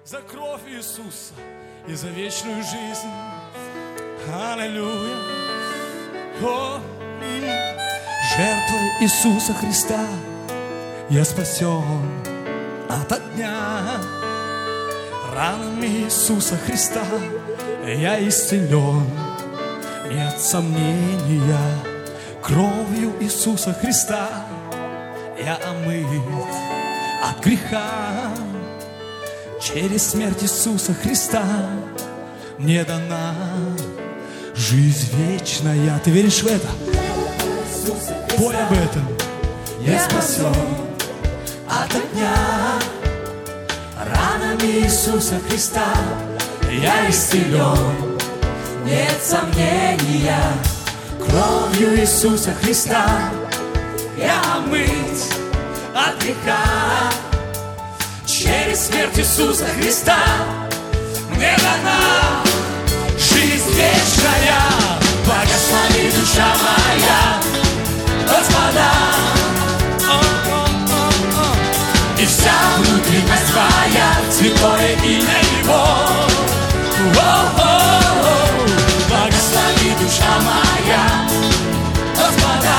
за кровь Иисуса и за вечную жизнь. Аллилуйя. Жертвой Иисуса Христа я спасен ото дня. Ранами Иисуса Христа я исцелен. Нет сомнения, кровью Иисуса Христа я омыт от греха. Через смерть Иисуса Христа мне дана жизнь вечная. Ты веришь в это? Пой об этом. Я спасен ото дня. Ранами Иисуса Христа я исцелен. Нет сомнения, кровью Иисуса Христа я омыт от греха. Через смерть Иисуса Христа мне дана жизнь вечная. Благослови, душа моя, Господа, и вся внутренность твоя, святое имя Его. Благослови, душа моя, Господа,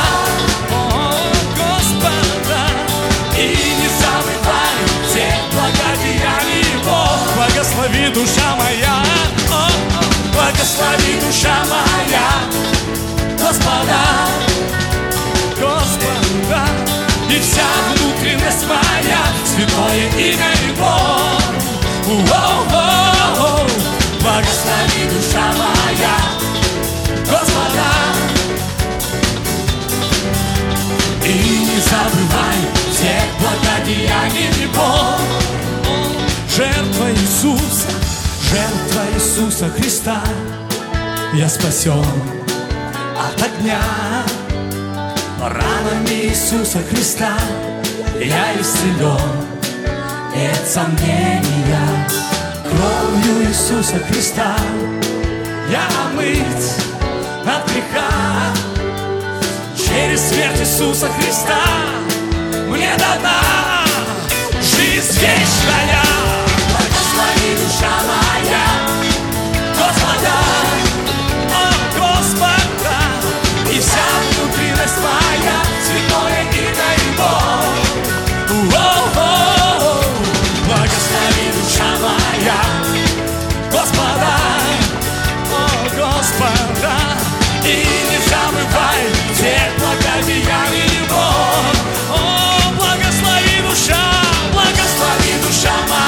Господа, и не забывай все благодеяния Его. Благослови, душа моя, благослови, душа моя, Господа, Господа, и вся внутренность моя, святое имя Его. Благослови, душа моя, Господа, и не забывай все благодеяния Его. Жертва Иисуса Христа, я спасен ото дня. Ранами Иисуса Христа я исцелен. Нет сомнения, кровью Иисуса Христа я омыт от греха. Через смерть Иисуса Христа мне дана жизнь вечная. Благослови, душа моя, Господа, Господа, и вся внутренность моя, святое имя Его. Благослови, душа моя, Господа, Господа, и не забывай все благодеяния Его. Благослови, душа моя.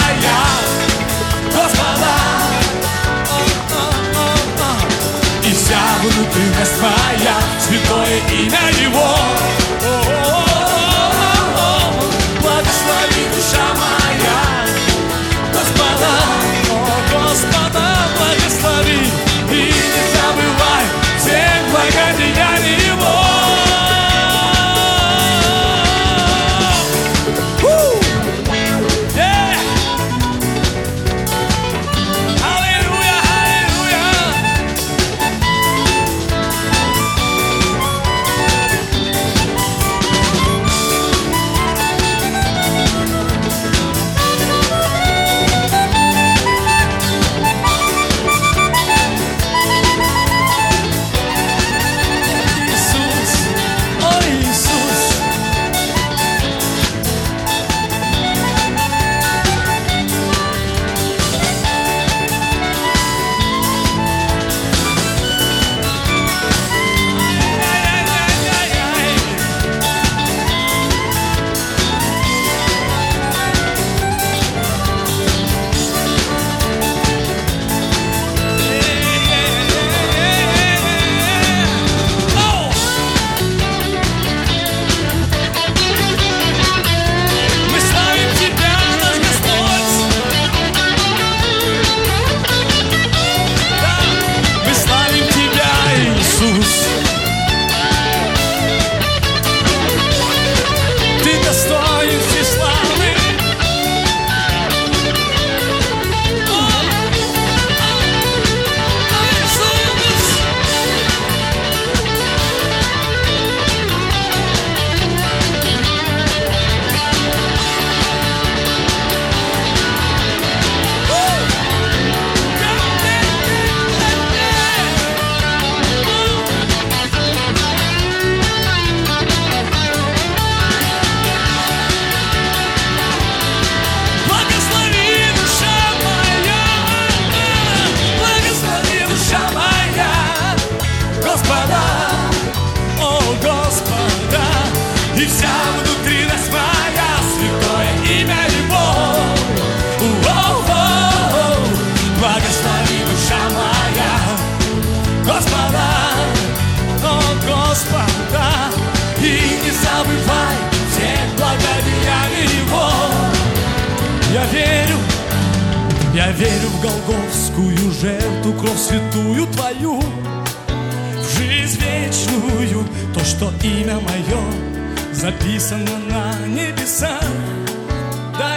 Я верю в голгофскую жертву, кровь святую Твою, в жизнь вечную, то, что имя мое записано на небесах. Да,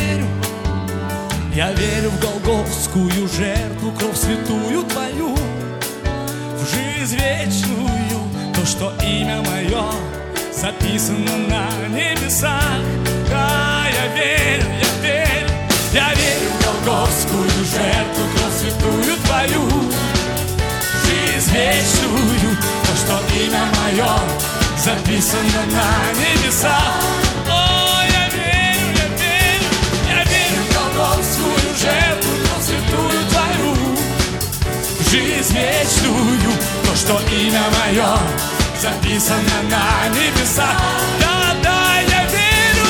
я верю в голгофскую жертву, кровь святую Твою, в жизнь вечную, то, что имя мое записано на небесах. Да, я верю в голгофскую жертву, кровь святую Твою, в жизнь вечную, то, что имя мое записано на небесах. О, я верю в голгофскую жертву, кровь святую Твою, в жизнь вечную, то, что имя мое записано на небесах. Да, я верю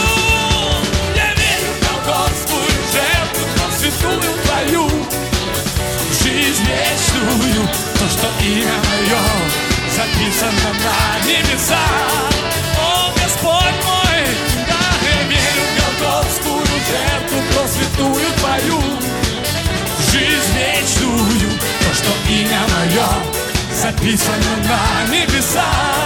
в голгофскую жертву, кровь святую Твою, в жизнь вечную, то, что имя мое записано на небесах. О, Господь мой, да, я верю в голгофскую жертву, кровь святую Твою, в жизнь вечную, то, что имя мое записано на небесах.